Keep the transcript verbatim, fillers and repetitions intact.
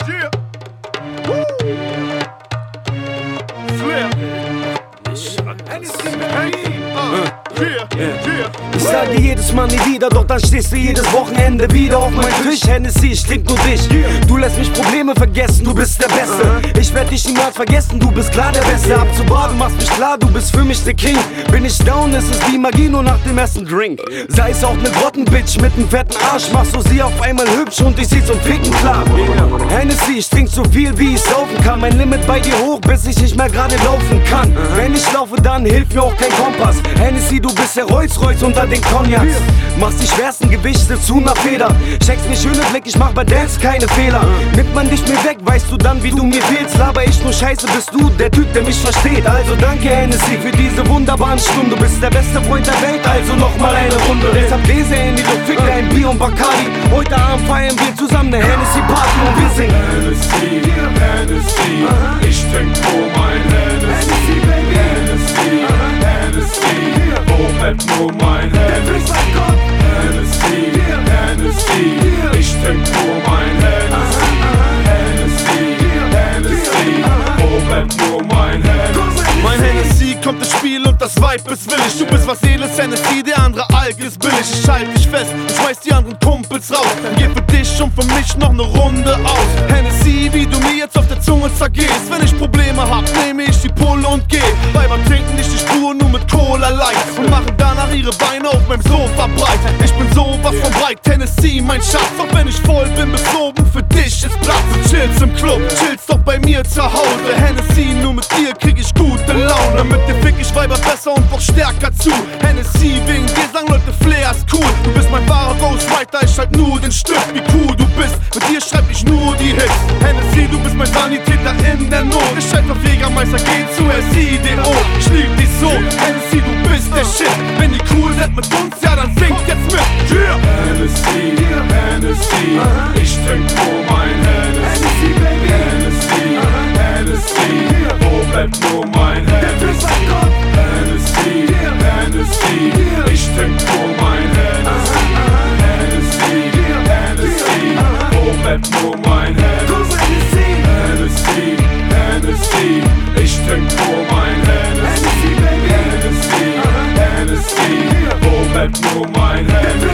Yeah. Woo. Flair. Ich sage jedes Mal nie wieder, doch dann stehst du jedes Wochenende wieder auf meinem Tisch. Hennessy, ich trink nur dich. Du lässt mich Probleme vergessen, du bist der Beste. Ich werd dich niemals vergessen, du bist klar der Beste. Abzubaden machst mich klar, du bist für mich der King. Bin ich down, ist es wie Magie nur nach dem ersten Drink. Sei es auch ne Grottenbitch mit nem fetten Arsch, machst du sie auf einmal hübsch und ich sie zum Ficken klar. Hennessy, ich trink so viel wie ich saufen kann. Mein Limit bei dir hoch, bis ich nicht mehr gerade laufen kann. Wenn ich laufe, dann hilft mir auch kein Kompass. Hennessy, du bist der Rolls-Royce unter den Cognacs. Machst die schwersten Gewichte zu ner Feder. Checkst mir schöne Blick, ich mach bei Dance keine Fehler. Nimmt man dich mir weg, weißt du dann, wie du mir fehlst. Laber ich nur Scheiße, bist du der Typ, der mich versteht. Also danke Hennessy für diese wunderbaren Stunden. Du bist der beste Freund der Welt, also nochmal eine Runde. Deshalb Gläser in die Luft, fick dein Bier und Bacardi. Heute Abend feiern wir zusammen ne Hennessy-Party und wir singen Hennessy, Hennessy, ich trink nur mein Hennessy, Hennessy, Hennessy, wo bleibt nur mein Hennessy, Hennessy, Hennessy, ich trink nur mein Hennessy, Hennessy, Hennessy, wo bleibt nur mein Hennessy. Mein Hennessy kommt ins Spiel und das Vibe ist willig. Du bist was edles, Hennessy, der andere Alk ist billig. Ich halte dich fest und schmeiß die anderen Kumpels raus. Geh für dich und für mich noch ne Runde aus. Hennessy, wie du mir jetzt auf der Zunge zergehst. Wenn ich Probleme hab, nehme ich die Pulle und geh. Weiber trinken nicht die Spur, nur mit Cola Light und machen danach ihre Beine auf meinem Sofa breit. Ich bin sowas von breit, Hennessy, mein Schatz. Auch wenn ich voll bin, bis oben für dich ist Platz. Du chillst im Club, chillst doch bei mir zu Hause. Hennessy, nur mit dir krieg ich gute Laune. Mit dir fick ich Weiber besser und noch stärker zu. Hennessy, wegen dir sagen Leute, Flair ist cool. Du bist mein wahrer Ghostwriter, ich halt nur den Stück, wie cool du bist. Mit dir schreib ich nur die Hits. Hennessy, du bist mein Sanitäter in der Not. Ich schreib auf Jägermeister, geh zu S I D O. Ich lieb dich so, Hennessy, du bist der Shit. Wenn die cool seid mit uns, ja dann singt jetzt mit. Yeah. Hennessy, Hennessy, ich trink nur mein Hennessy, Hennessy, Hennessy, wo bleibt nur mein Hennessy, Hennessy, Hennessy, ich trink nur mein Hennessy, Hennessy, Hennessy, wo bleibt nur mein Hennessy, Hennessy, Hennessy, ich trink nur mein Hennessy, Hennessy, Hennessy, wo bleibt nur mein Hennessy.